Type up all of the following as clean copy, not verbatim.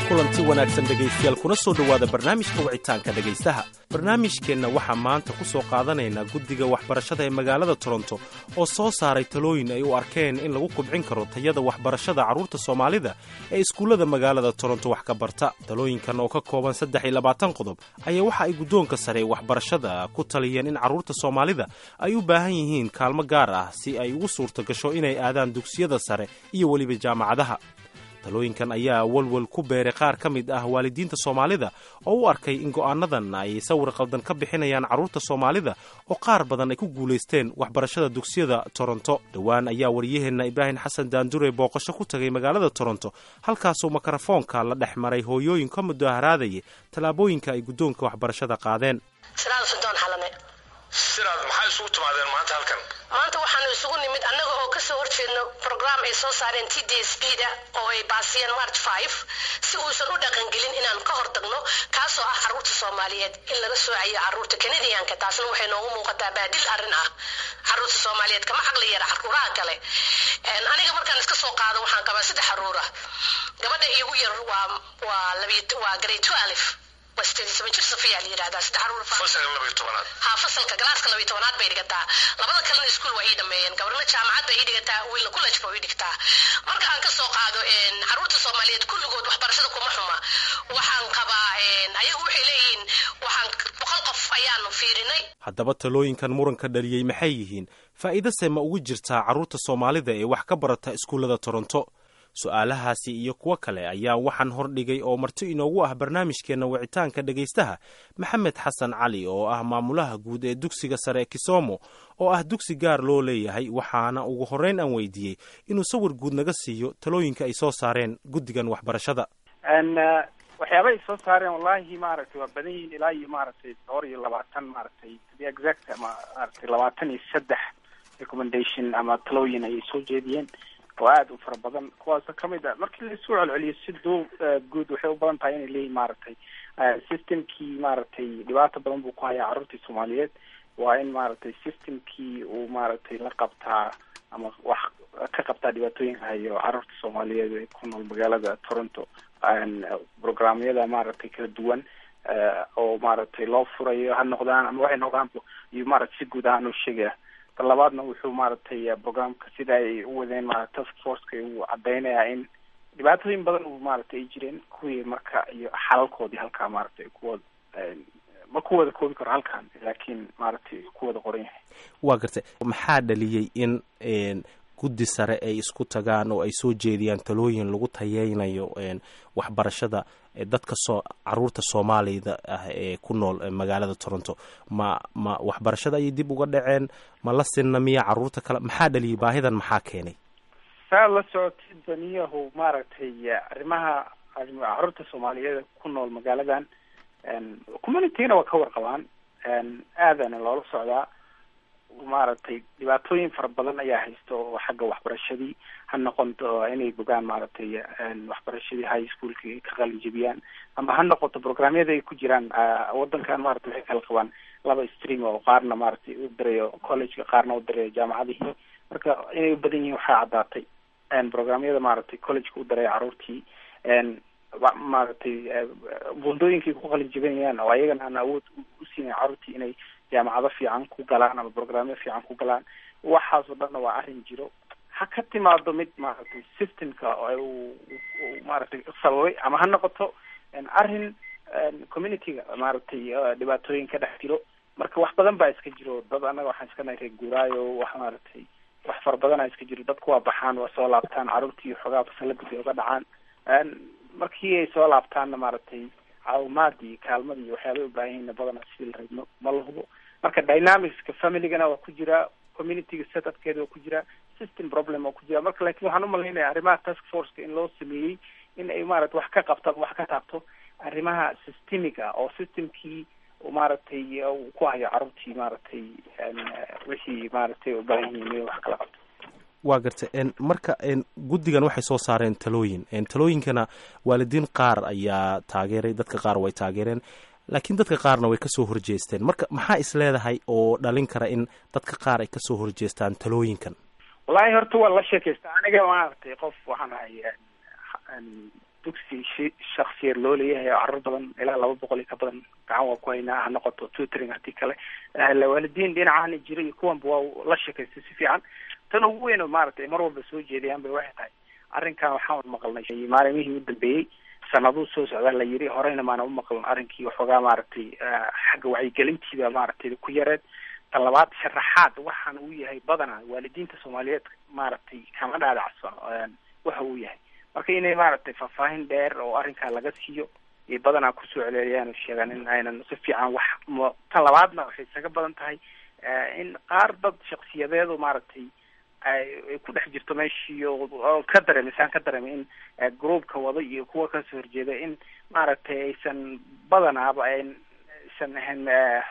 kulanti wanaagsan dhegaystayaal kuna soo dhowaada barnaamijka wicitaanka dhegaystaha. barnaamijkeenna waxaa maanta ku soo qaadanaynaa guddiga waxbarashada ee magaalada Toronto oo soo saaray talooyin ay u arkeen in lagu kubcin karo tayada waxbarashada carruurta Soomaalida ee iskuullada magaalada Toronto wax ka barta. talooyinkan oo ka kooban 23 qodob ayaa waxa ay guddoonka sare waxbarashada ku taliyeen in carruurta Soomaalida ay u baahan yihiin kaalmo gaar ah si ay ugu suurto gasho inay aadaan dugsiyada sare iyo weliba jaamacadaha. talooyinkan ayaa walwal ku beeray qaar ka mid ah waalidiinta Soomaalida oo u arkay in go'aanadan ay sawir qaldan ka bixinayaan carruurta Soomaalida oo qaar badan ay ku guuleysteen waxbarashada dugsiyada Toronto. dhawaan ayaa wariyaheena Ibrahim Xasan Daandure booqasho ku tagay magaalada Toronto, halkaasoo makarafoonka la dhex maray hooyooyin ka mudaharaadayay talaabooyinka ay guddoonka waxbarashada qaadeen. siraad maxay isugu timaadeen maanta halkan? maanta waxaanu isugu nimid annaga oo ka soo horjeedno program ay soo saareen TDSP-da oo ay baasiyeen March 5 si uusan u dhaqangelin inaan ka hortagno kaasoo ah carruurta Soomaaliyeed in laga soocayo carruurta Canadianka. taasna waxay noogu muuqataa baadil arrin ah. carruurta Soomaaliyeed kama caqli yara carruuraha kale. aniga markaan iska soo qaado waxaan qabaa 3 carruur ah. gabadha iigu yar waa grade 12 Sofia liirada fasalka galaaska 12aad bay dhigataa. labada kalena iskuul waa dhameeyeen. gabarna jaamacad bay dhigataa, wiilna college bay dhigtaa. marka aan ka soo qaado carruurta Soomaaliyeed kulligood waxbarashada kuma xuma. waxaan qabaa ayagu waxay leeyihiin waxaan 100 qof ayaanu fiirinay. haddaba talooyinkan muranka dhaliyay maxay yihiin? faa'iidase ma ugu jirtaa carruurta Soomaalida ee wax ka barata iskuullada Toronto? su'aalahaasi iyo kuwa kale ayaa waxaan hordhigay oo marti inoogu ah barnaamijkeenna wicitaanka dhegaystaha Maxamed Xasan Cali oo ah maamulaha guud ee dugsiga sare Kisomo oo ah dugsi gaar loo leeyahay. waxaana ugu horreyn aan weydiiyey inuu sawir guud naga siiyo talooyinka ay soo saareen guddigan waxbarashada. waxyaaba ay soo saareen wallahi maaragtay waa badan yihiin ilaa iyo maaragtay 20 maaragtay exact maaragtay 23 recommendation ama talooyin ay soo jeediyeen oo aad u fara badan. kuwaas ka mid ah markii la isku celceliyo si guud waxay u badan tahay inay leeyihiin maaragtay systemkii maaragtay dhibaato badan buu ku hayaa carruurtii Soomaaliyeed. waa in maaragtay systemkii uu maaragtay la qabtaa ama wax ka qabtaa dhibaatooyinka hayo carruurta Soomaaliyeed ee ku nool magaalada Toronto. programyada maaragtay kala duwan oo maaragtay loo furayo ha noqdaan ama waxay noqdaan iyo maaragtay si guud ahaan u sheegaya. labaadna wuxuu maaragtay programka sida ay u wadeen maaragtay task force-ka uu cadeynayaa in dhibaatooyin badan uu maaragtay ay jireen kuwii marka iyo xalalkoodii halkaa maaragtay kuwada ma ku wada koobi karo halkan laakiin maaragtay ku wada qoran yahay. waa gartay maxaa dhaliyey in guddi sare ay isku tagaan oo ay soo jeediyaan talooyin lagu tayeynayo waxbarashada dadka carruurta Soomaalida ah ee ku nool magaalada Toronto? ma waxbarashada ay dib uga dhaceen? ma la sinamiya carruurta kale? maxaa dhaliyay baahidan? maxaa keenay? saa la socotay daniyahu maaragtay arrimaha carruurta Soomaaliyeed ku nool magaaladan community-na waa ka warqabaan aadana loola socdaa. maaragtay dhibaatooyin fara badan ayaa haysta oo xagga waxbarashadii ha noqoto inay bogaan maaragtay waxbarashadii high schoolka ka qalin jebiyaan ama ha noqoto programyada ay ku jiraan wadankan maaragtay waxay kala qabaan 2 stream oo qaarna maaragtay u dirayo college qaarna u dirayo jaamacadihii. marka inay u badan yihiin waxaa caddaatay programyada maaragtay college u dirayo carruurtii maaragtay bundooyinkii ku qalin jebinayaan oo ayagana aan awood u siinay carruurtii inay jaamacado fiican ku galaan ama programyo fiican ku galaan. waxaas oo dhan waa arrin jiro. ha ka timaado mid maaragtay systemka oo maaragtay sababay ama ha noqoto arrin community-ga maaragtay dhibaatooyin ka dhex jiro. marka wax badan baa iska jiro. dad annaga waxaan iska nahay guuraayo wax maaragtay wax fara badan iska jiro. dadku waa baxaan waa soo laabtaan carruurtii xogaa fasalada bay uga dhacaan. markii ay soo laabtaanna maaragtay caawimaadii kaalmadii waxyaabay u baahan yihiin badan sidii la rabno ma la hubo. marka dynamicska family-gana waa ku jira, community-ga setupkeeda waa ku jira, system problem waa ku jira. marka laakiin waxaan u malaynayaa arrimaha task force-ka in loo sameeyey in ay maaragtay wax ka qabtaan wax ka taabto arrimaha systemiga oo systemkii maaragtay ku hayo carruurtii maaragtay wixii maaragtay u baahan yihiin wax kala qabto. waa gartay marka guddigan waxay soo saareen talooyinkana waalidiin qaar ayaa taageeray, dadka qaar way taageereen, laakiin dadka qaarna way kasoo horjeesteen. marka maxaa is leedahay oo dhalin kara in dadka qaar ay kasoo horjeestaan talooyinkan? wallahi horta waa la sheekaysta aniga maaragtay qof waxaan ahay dugsi shaksiyeed loo leeyahay oo carruur badan ilaa 200 ka badan gacan waa ku haynaa, ha noqoto tutoring haddii kale. waalidiin dhinacaana jira iyo kuwanba waa la sheekaystay si fiican. tan ugu weyn oo maaragtay mar walba soo jeedayaan bay waxay tahay arrinkan waxaan maqalnay maalimihii u dambeeyey sanaduu soo socdaa la yiri, horeyna maana u maqlan arrinkii waxoogaa maaragtay xagga wacyigelintiiba maaragtay ku yareed. tan labaad sharaxaad waxaan uu yahay badanaa waalidiinta Soomaaliyeed maaragtay kama dhaadhacsano waxa uu yahay, marka inay maaragtay faahfaahin dheer oo arrinkaa laga siiyo iyo badanaa kusoo celceliyaan sheegaan in aynan si fiican wax. tan labaadna waxay isaga badan tahay in qaar dad shaksiyadeed oo maaragtay ay ku dhex jirto meeshii oo ka dareemay in groupka wada iyo kuwa kasoo horjeeda in maaragtay aysan badanaaba aysan ahayn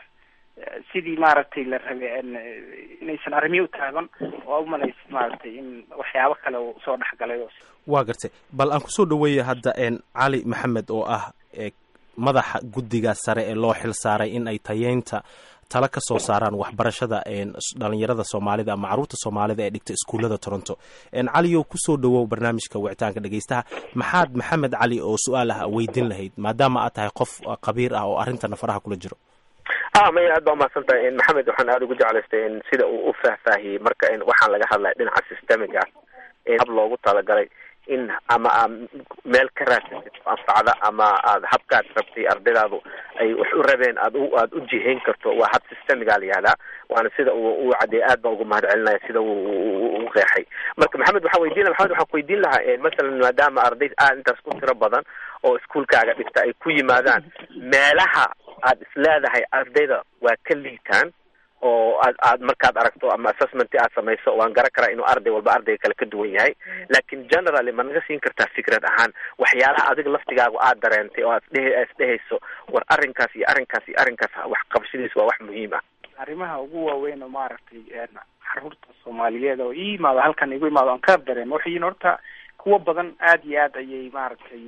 sidii maaragtay la rabay inaysan arrimihi u taagan oo umalaysa maaragtay in waxyaabo kale uu soo dhexgalay. waa gartay, bal aan kusoo dhaweeya hadda cali maxamed oo ah madaxa guddiga sare ee loo xil saaray in ay tayeynta tala ka soo saaraan waxbarashada dhalinyarada Soomaalida ama carruurta Soomaalida ee dhigta iskuullada Toronto. caliyow kusoo dhawow barnaamijka wicitaanka dhegaystaha. maxaad maxamed cali oo su-aal ah weydiin lahayd maadaama aad tahay qof khabiir ah oo arrintan faraha kula jiro? maya aad baa umahadsantahay maxamed. waxaan aada ugu jeclaystay sida uu u faahfaahiyey marka waxaan laga hadlaya dhinaca systemiga hab loogu talagalay in ama meel ka raadsasid anfacda ama aad habkaad rabtay ardaydaadu ay wax u rabeen aad u jihayn karto. waa hab systemiga la yihahdaa, waana sida uu cadeey. aad baa ugu mahadcelinaya sida uu qeexay. marka maxamed waxaan ku weydiin lahaa masalan maadaama arday intaas ku tiro badan oo iskuulkaaga dhigta ay ku yimaadaan meelaha aad isleedahay ardayda waa ka liitaan oo aad markaad aragto ama assessment aad samayso, waan garan karaa inuu arday walba ardayga kale ka duwan yahay, laakiin generally ma naga siin kartaa fikrad ahaan waxyaalaha adiga laftigaagu aad dareentay oo aad isdhehayso war arrinkaas iyo arrinkaas iyo arrinkaas wax qabashadiisa waa wax muhiim ah? arrimaha ugu waaweyn oo maaragtay carruurta Soomaaliyeed oo imaado halkan igu imaado aan ka dareemo waxay yihiin horta kuwa badan aad iyo aad ayay maaragtay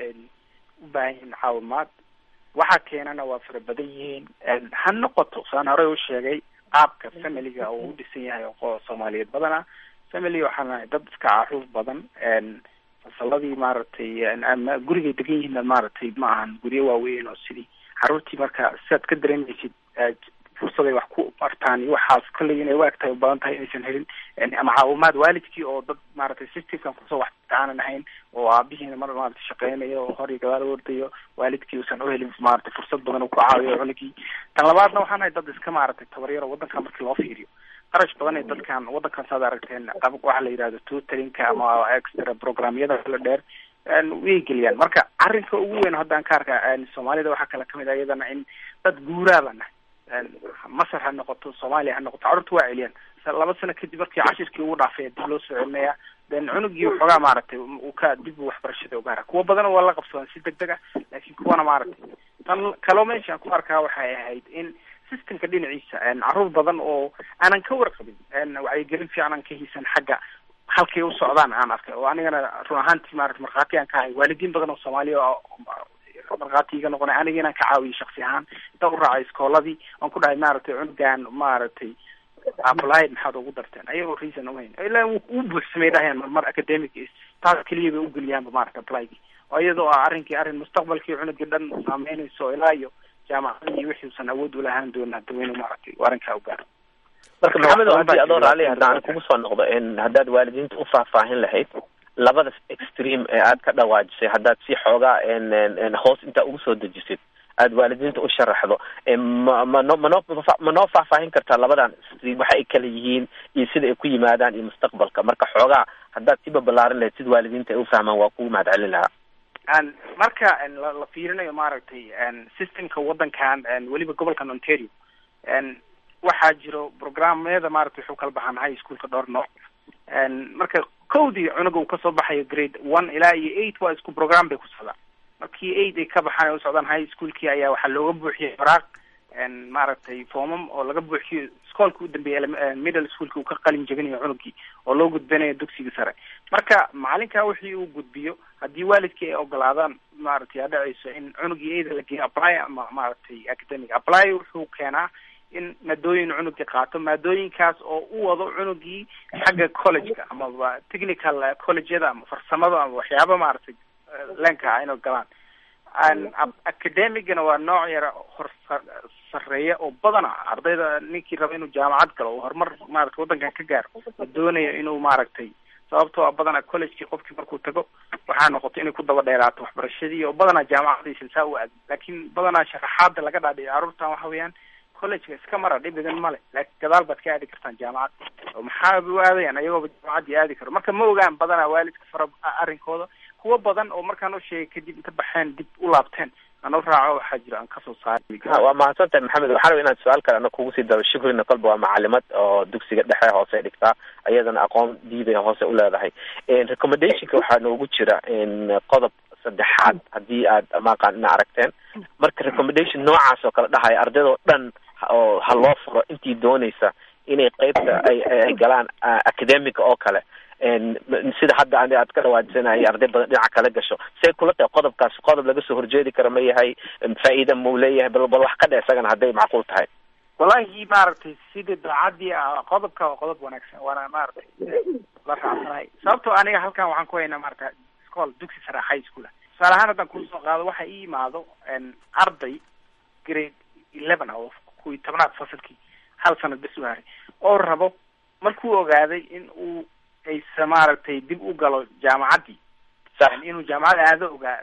u baahan yihiin caawimaad. waxa keenana waa fara badan yihiin. ha noqoto saan horey u sheegay qaabka familiga oo u dhisan yahay oo Soomaaliyeed badana family waxaana dad iska carruur badan fasaladii maaragtay ama guriga degan yihiin maaragtay ma ahan guryo waaweyn oo sidii carruurtii marka sidaad ka dareemaysid fursaday wax ku bartaan iyo waxaas kolley inay waagtahay u badan tahay inaysan helin ama caawimaad waalidkii oo dad maaragtay systemkan kusoo wax aanan ahayn oo aabihiina mar maaragtay shaqeynayo oo hor iyo gadaal ordayo waalidkii uusan u helin maaragtay fursad badan uu ku caawiyo cunugii. tan labaadna waxaan ahay dad iska maaragtay tabaryar oo waddanka markii loo fiiriyo qarash badan ee dadkan waddankan saad aragteen qabab waxa la yidhahdo tutoringka ama extra programyada kala dheer way geliyaan. marka arrinka ugu weyn haddaan ka arkaa Soomaalida waxaa kale kamid ah iyadana in dad guuraabana Masar ha noqoto Soomaaliya ha noqoto carruurta waa celiyaan 2 sano kadib markii cashirkii ugu dhaafay dib loo soo celinaya cunugii waxoogaa maaragtay uu ka dib waxbarashada u gaara. kuwa badan waa la qabsadaan si degdeg ah, laakiin kuwana maaragtay tan kaloo meeshaan ku arkaa waxay ahayd in systemka dhinaciisa carruur badan oo aanan ka warqabin wacyigelin fiican aan ka haysan xagga halkay u socdaan aan arkay oo anigana run ahaantii maaragtay markhaati aan ka ahay. waalidiin badan oo Soomaaliya markhaati iga noqonay aniga inaan ka caawiyo shaksi ahaan inta u raacay iskooladii aan ku dhahay maaragtay cunugan maaragtay applied maxaad ugu darteen ayagoo reason uhayn ilaa uu buuxsamay dhahayaan marmar academic taas keliya bay u geliyaanba maaragtay applygi oo iyadoo arrin mustaqbalkii cunugii dhan saameynayso ilaa iyo jaamacadii wixii uusan awood u lahaan doonin hadda waynu maaragtay arrinkaa u gaaro. marka maxamed haddii adoo raali haddaan kugu soo noqdo haddaad waalidiinta u faahfaahin lahayd labada extreme ee aad ka dhawaajisay, haddaad si xoogaa hoos intaa ugu soo dejisid aad waalidiinta u sharaxdo ma noo faahfaahin kartaa labadan extreme waxa ay kala yihiin iyo sida ay ku yimaadaan iyo mustaqbalka? marka xoogaa haddaad siba ballaarin lahayd sida waalidiinta ay u fahmaan waa kugu mahadcelin lahaa. marka la fiirinayo maaragtay systemka waddankan weliba gobolkan Ontario waxaa jiro programmeeda maaragtay wuxuu kala baxaan high schoolka dhowr nooc. marka kowdii cunuga uu kasoo baxayo grade 1 ilaa iyo 8 waa isku program bay ku socdaan. markii 8 ay ka baxaan u socdaan high schoolkii ayaa waxaa looga buuxiyay waraaq maaragtay foomam oo laga buuxiyo iskoolka u dambeeyay middle schoolka uu ka qalin jabinayo cunugii oo loo gudbinayo dugsiga sare. marka macalinka wixii uu gudbiyo haddii waalidkii ay ogolaadaan maaragtay dhacayso in cunugii 8 la geeyo apply ama maaragtay academic apply wuxuu keenaa in maadooyin cunugii qaato maadooyinkaas oo u wado cunugii xagga college-ka ama technical college-yada ama farsamada ama waxyaaba maaragtay leenka ah inay galaan. academigana waa nooc yara hor sareeya oo badana ardayda ninkii raba inuu jaamacad galo oo horumar maaragtay waddankan ka gaaro oo doonayo inuu maaragtay sababtoo ah badana collegekii qofkii markuu tago waxaa noqotay inay ku daba dheeraato waxbarashadii oo badanaa jaamacadaysan saa u aadin laakiin badanaa sharaxaada laga dhaadhiyo carruurtan waxa weeyaan collegeka iska mara dhibigan male laakiin gadaal baad ka aadi kartaan jaamacad oo maxaa u aadayaan ayagooba jaamacaddii aadi karo marka ma ogaan badanaa waalidka fara arrinkooda kuwa badan oo markaan u sheegay kadib inta baxeen dib u laabteen anoo raaco waxaa jira aan kasoo saaray. waa mahadsantahay maxamed. waxaa raba inaad su-aal kale ana kugu sii daro. Shukrina kolba waa macalimad oo dugsiga dhexe hoose dhigtaa iyadana aqoon diibay hoose u leedahay. recommendationka waxaa noogu jira qodob saddexaad haddii aad maqaan ina aragteen marka recommendation noocaas oo kale dhahaya ardaydo dhan oo ha loo furo intii doonaysa inay qeybta ay galaan academica oo kale sida hadda aad ka dhawaadsanay arday badan dhinaca kala gasho say kula tahay qodobkaas qodob laga soo horjeedi karo ma yahay faa'iido muu leeyahay bal wax ka dhe isagana hadday macquul tahay. wallahi maaragtay sidii daacadii qodobka waa qodob wanaagsan waana maaragtay la raacsanahay sababtoo aniga halkan waxaan ku haynaa maaragta school dugsi sare high school tusaale ahaan haddaan kusoo qaado waxa ii imaado arday grade 11 oo kuwii tobnaad fasalkii hal sanad bes u haray oo rabo markuu ogaaday in uu aysa maaragtay dib u galo jaamacaddii inuu jaamacad aado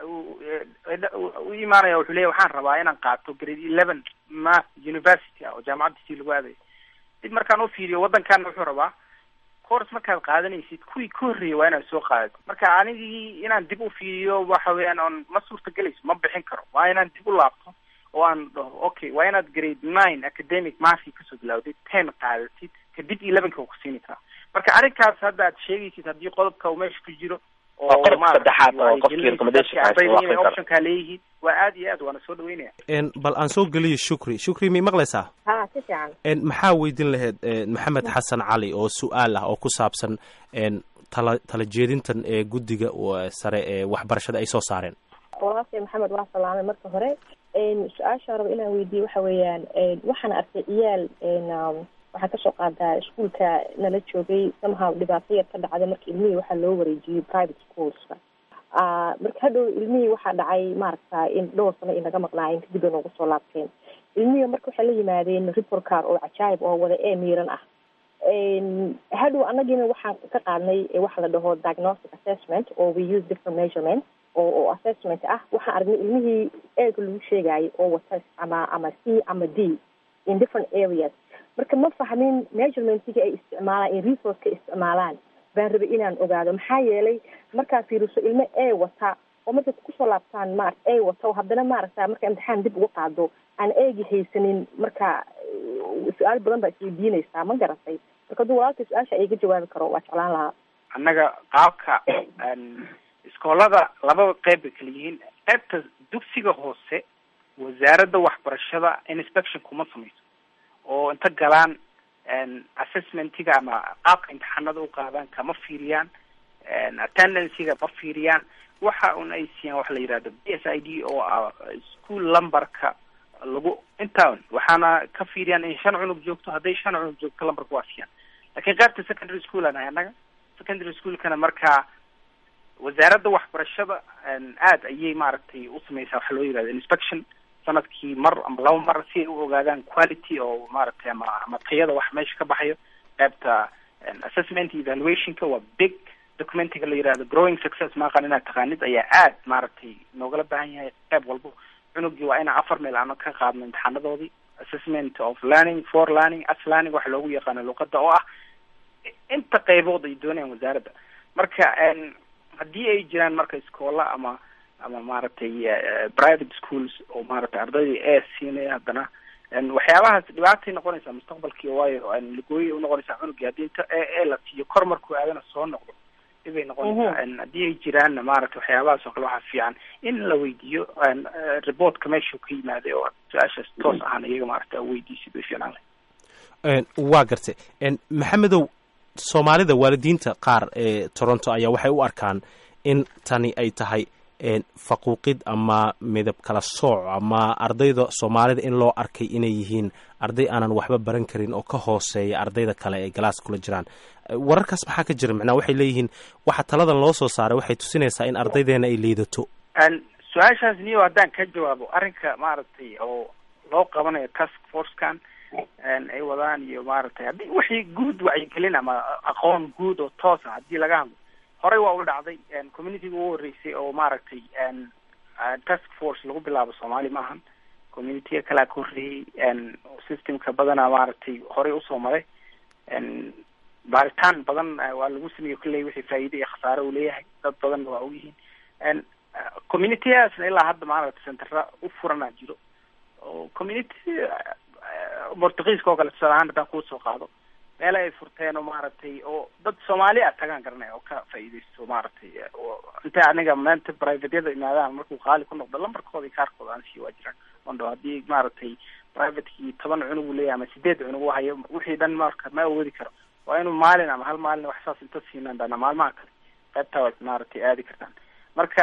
u imaanaya wuxuu leeyahy waxaan rabaa inaan qaato grade 11 math university oo jaamacaddiisii lagu aadayo dib markaan u fiiriyo waddankaana wuxuu rabaa course markaad qaadanaysid kuwii ka horreeyay waa inaad soo qaadato marka anigii inaan dib u fiiriyo waxa weeyaan oon ma suurtagelayso ma bixin karo waa inaan dib u laabto oo aan dhaho okay waa inaad grade 9 academic mathkii kasoo bilawday 10 qaadatid kadib 11ka uu kusiini karaa marka arrinkaas hadda aad sheegaysid haddii qodobka uu meesha ku jiro oo saddexaad oo qofkii recommendation optionka leeyihiin waa aad iyo aad waana soo dhaweynaya. bal aan soo geliyo shukri mi maqlaysaa? ha si fiican. maxaa weydiin lahayd maxamed xasan cali oo su-aal ah oo ku saabsan tala jeedintan ee guddiga sare ee waxbarashada ay soo saareen? walaashay maxamed waa salaamay marka hore su-aasha raba inaan weydiiyo waxa weeyaan waxaan arkay ciyaal waxaa kasoo qaadaa iskuolka nala joogay somehow dhibaato yar ka dhacday marka ilmihii waxaa loo wareejiyey private schoolska marka hadhow ilmihii waxaa dhacay maaragta in dhowr sano inaga maqnaayeen kadib ay noogu soo laabteen ilmihii marka waxay la yimaadeen report card oo cajaayib oo wada miiran ah hadhow annagiina waxaan ka qaadnay waxa la dhaho diagnostic assessment oo we use different measurements oo assessment ah waxaan aragnay ilmihii eega lagu sheegaayo oo wata ama C ama D in different areas marka ma fahmin measurementigi ay isticmaalaan in resourceka isticmaalaan baan rabay inaan ogaado maxaa yeelay markaa fiiriso ilmo a wata oo markay kusoo laabtaan maarata a wata haddana maaragta marka imtixaan dib uga qaado aan eegi haysanin marka su-aal badan baa isweydiinaysaa ma garatay marka hadduu walaalkay su-aasha iga jawaabi karo waa jeclaan lahaa. annaga qaabka iskoolada laba qeyb bay kala yihiin qaybta dugsiga hoose wasaaradda waxbarashada inspection kuma samayso oo inta galaan assessmentiga ama qaabka imtixaanada u qaadaan kama fiiriyaan attendancega ma fiiriyaan waxa un ay siiyaan waxa la yidhahdo BSID oo school lumberka lagu intaan waxaana ka fiiriyaan in 5 cunug joogto hadday 5 cunug joogto lumberka waa siiyaan laakiin qaybta secondary school anaga secondary schoolkana markaa wasaaradda waxbarashada aad ayay maaragtay u samaysaa waxa loo yidhahdo inspection sanadkii mar ama laba mar si ay u ogaadaan quality oo maaragtay ama tayada wax meesha ka baxayo qaybta assessment evaluationka waa big documentiga la yidhahdo growing success maaqan inaad taqaanid ayaa aad maaragtay noogala baahan yahay qayb walbo cunugii waa inaan 4 meel aan ka qaadno imtixaanadoodii assessment of learning for learning as learning waxa loogu yaqaano luqadda oo ah inta qaybood ay doonayaan wasaaradda marka haddii ay jiraan marka iskoola ama maaragtay private schools oo maaragtay ardayda ee siinaya haddana waxyaabahaas dhibaatay noqonaysaa mustaqbalkii waayo lagooyay unoqonaysaa cunugii haddii inta ee la siiyo kor markuu aadana soo noqdo dhibay noqonaysaa haddii ay jiraanna maaragtay waxyaabahaas oo kale waxaa fiican in la weydiiyo reportka meeshuu ka yimaaday oo su-aashaas toos ahaan iyaga maaragta weydiisid way fiicnaan lahay. waa gartay maxamedow soomaalida waalidiinta qaar ee Toronto ayaa waxay u arkaan in tani ay tahay faquuqid ama midab kala sooc ama ardayda soomaalida in loo arkay inay yihiin arday aanan waxba baran karin oo ka hooseeya ardayda kale ee galaaska kula jiraan. wararkaas maxaa ka jira? macnaa waxay leeyihiin waxa taladan loo soo saaray waxay tusinaysaa in ardaydeena ay liidato. su-aashaas niyo haddaan ka jawaabo arrinka maaragtay oo loo qabanayo task forcekan ay wadaan iyo maaragtay haddii wixii guud wacyigelin ama aqoon guud oo toosa haddii laga hadlo horey waa u dhacday communityga ugu horreysay oo maaragtay task force lagu bilaabo Soomaali maahan, communityga kala ka horreeyay systemka badanaa maaragtay horey usoo maray baaritaan badan waa lagu sameeyey kulley wixii faa'iido iyo khasaare uu leeyahay dad badan waa ogyihiin communitygaasna ilaa hadda maaragtay centera u furanaa jiro oo community Portugiiska oo kale tusaale ahaan haddaan kusoo qaado meel ay furteen oo maaragtay oo dad Soomaali ah tagaan garanaya oo ka faa'iidaysto maaragtay inta aniga maanta privateyada imaadaan markuu qaali ku noqdo lambarkooda iyo kaarkooda aan sii waajiraan wando haddii maaragtay privatekii 10 cunug uu leeyahay ama 8 cunug uu hayo wixii dhan marka ma awoodi karo waa inuu maalin ama hal maalin wax saas inta siinaan dana maalmaha kale qaybtaas maaragtay aadi kartaan marka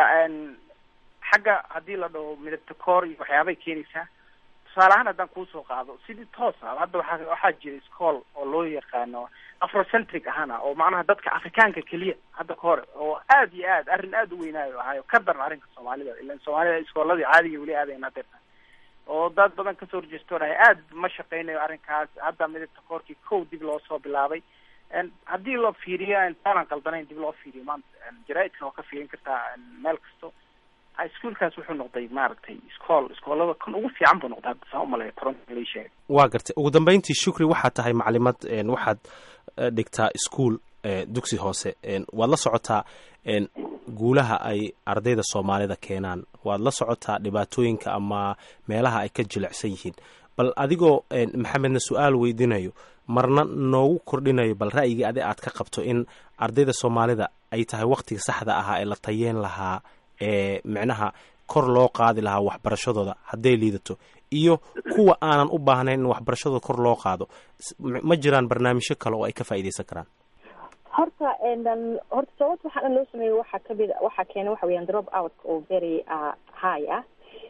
xagga haddii la dhaho midabta koor iyo waxyaabay keenaysaa tusaale ahaan haddaan kusoo qaado sidii toos ah hadda waxaa jira iskool oo loo yaqaano afrocentric ahana oo macnaha dadka afrikaanka keliya hadda ka hore oo aad iyo aad arrin aad u weynaayo ahayo ka daran arrinka Soomaalida ilaan Soomaalida iskooladii caadiga weli aadayna hadda oo dad badan kasoo registeraya aad ma shaqeynayo arrinkaas hadda midabta koorkii kow dib loo soo bilaabay haddii loo fiiriyo intaan qaldanayn dib loo fiiriyo maanta jaraa'idka oo ka fiirin kartaa meel kasto iskuulkaas wuxuu noqday maaragtay iskoolada kan ugu fiican buu noqday hadda soo malay Toronto la sheegay. waa gartay ugu dambeyntii Shukri waxaa tahay maclimad waxaad dhigtaa iskuul dugsi hoose waad la socotaa guulaha ay ardayda Soomaalida keenaan waad la socotaa dhibaatooyinka ama meelaha ay ka jilicsan yihiin bal adigoo Maxamedna su'aal weydiinayo marna noogu kordhinayo bal ra'yiga aad ka qabto in ardayda Soomaalida ay tahay waqtiga saxda ah ee la tayeen lahaa macnaha kor loo qaadi lahaa waxbarashadooda hadday liidato iyo kuwa aanan u baahnayn in waxbarashadooda kor loo qaado ma jiraan barnaamijyo kale oo ay ka faa'iideysan karaan? horta sababta waxaan loo sameeyay waxa keena waxa weeyaan drop out oo very high ah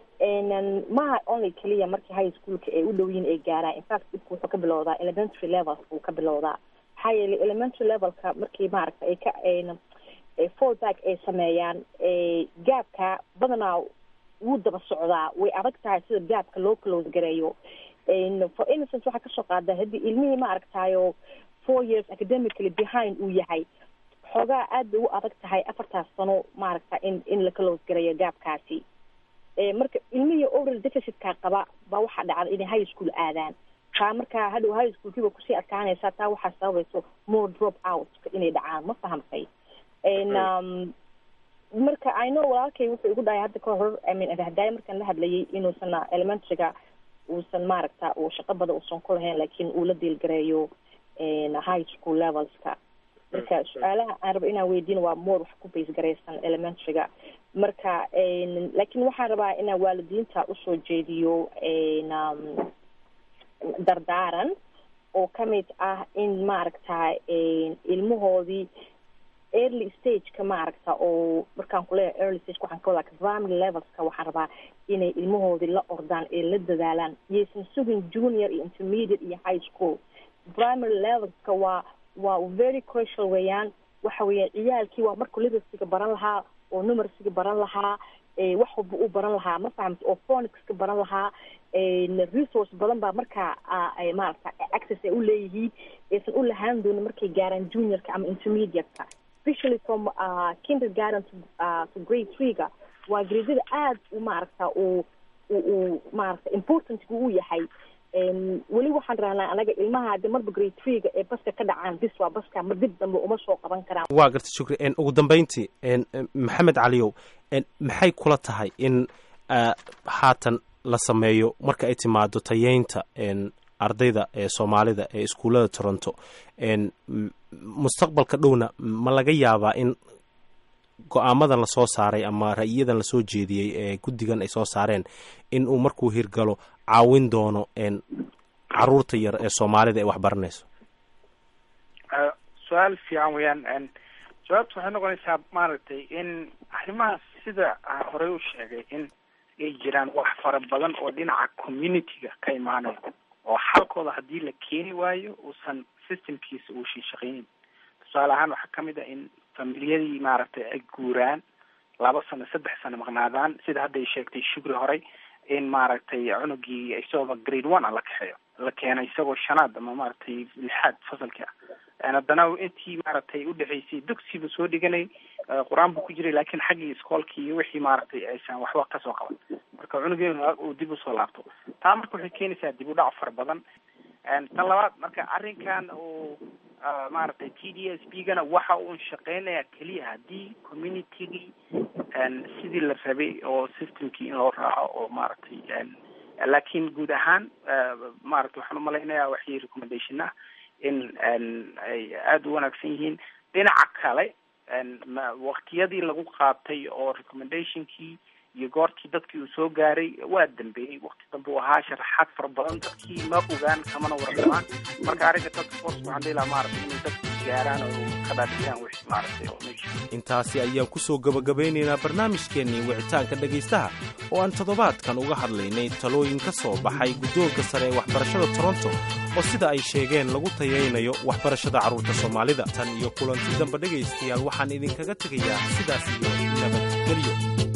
ma only kaliya markii high schoolka ay u dhowyiin ay gaaraan in fact wuxuu ka bilowdaa elementary level uu ka bilowdaa maxaa yeelay elementary levelka markii maaragtay ay ka fallback ay sameeyaan gaabka badanaa wuu daba socdaa way adag tahay sida gaabka loo close gareeyo for instance waxaa kasoo qaadaa haddii ilmihii maaragtayo 4 years academically behind uu yahay xoogaa aad bay u adag tahay 4 sano maaragta in la close gareeyo gaabkaasi marka ilmihii oral deficitkaa qaba baa waxaa dhacda inay high school aadaan taa markaa hadhow high schoolkiiba kusii adkaanaysaa taa waxaa sababayso more drop out inay dhacaan ma fahamtay marka I know walaalkay wuxuu igu dhahay hadda ka hor hadaaya markaan la hadlayay inuusan elementaryga uusan maaragta uu shaqo badan uusan ku lahayn laakiin uu la diilgareeyo high school levelska marka su-aalaha aan rabo inaan weydiino waa more wax ku base garaysan elementaryga marka laakiin waxaan rabaa inaan waalidiinta usoo jeediyo dardaaran oo kamid ah in maaragta ilmahoodii early stage-ka maaragta oo markaan ku leeyahay early stage waxaan ka wadaa primary levelska waxaan rabaa inay ilmahoodii la ordaan ee la dadaalaan iyaysan sugin junior iyo intermediate iyo high school primary levelska waa very crucial weeyaan waxa weeyaan ciyaalkii waa markuu literacyga baran lahaa oo numeracyga baran lahaa wax walba uu baran lahaa ma fahamta oo phonics-ka baran lahaa resource badan baa markaa ay maaragta access ay u leeyihiin aysan u lahaan doonin markay gaaraan juniorka ama intermediate-ka especially from kindergarten to grade 3 waa gradada aad u maaragta uu maaragta importantku uu yahay weli waxaan rahnaa anaga ilmaha hadda marba grade 3 ee baska ka dhacaan bis waa baska mar dib dambe uma soo qaban karaan. waa garta Shukri ugu dambeyntii Maxamed Caliyow maxay kula tahay in haatan la sameeyo marka ay timaado tayeynta ardayda ee Soomaalida ee iskuulada Toronto mustaqbalka dhowna ma laga yaabaa in go'aamadan la soo saaray ama ra'yiyadan la soo jeediyey ee guddigan ay soo saareen in uu markuu hirgalo caawin doono caruurta yar ee Soomaalida ee wax baranayso? su-aal fiican weeyaan jawaabtu waxay noqonaysaa maaragtay in arrimahaas sida horey u sheegay in ay jiraan wax fara badan oo dhinaca community-ga ka imaanaya oo xalkooda haddii la keeni waayo uusan systemkiisa uu shaqaynin. tusaale ahaan waxaa kamid ah in familiyadii maaragtay ay guuraan 2 sano 3 sano maqnaadaan, sida hadda ay sheegtay Shukri horey in maaragtay cunugii isagoo grade 1 la kaxeeyo la keenay isagoo 5aad ama maaragtay 6aad fasalka haddana intii maaragtay u dhaxaysay dugsiga soo dhiganay quraan buu ku jiray laakiin xaggii iskoolkii iyo wixii maaragtay aysan waxba ka soo qaban, marka cunugeena uu dib u soo laabto. taa marka waxay keenaysaa dib u dhac fara badan. tan labaad marka arrinkan uu maaragtay TDSB-gana waxa uu shaqeynayaa keliya haddii community-gii sidii la rabay oo systemkii in loo raaco oo maaragtay laakiin guud ahaan maaragtay waxaan umalaynayaa waxii recommendation ah in ay aada u wanaagsan yihiin. dhinaca kale waqtiyadii lagu qaatay oo recommendationkii iyo goortii dadkii uu soo gaaray waa dambeeyey, waqti dambe uu ahaa sharaxaad fara badan dadkii ma ogaan kamana warqabaan. marka arrinka dadka force waxaan dhihi lahaa maaragtay inay dadku gaaraan oo ka dhaadhiyaan wixii maaragtay oo meesha. intaasi ayaan kusoo gabagabeynaynaa barnaamijkeennii wicitaanka dhegaystaha oo aan toddobaadkan uga hadlaynay talooyin ka soo baxay guddoonka sare ee waxbarashada Toronto oo sida ay sheegeen lagu tayaynayo waxbarashada carruurta Soomaalida. tan iyo kulanti dambe dhegaystayaal waxaan idinkaga tegayaa sidaas iyo nabadgelyo.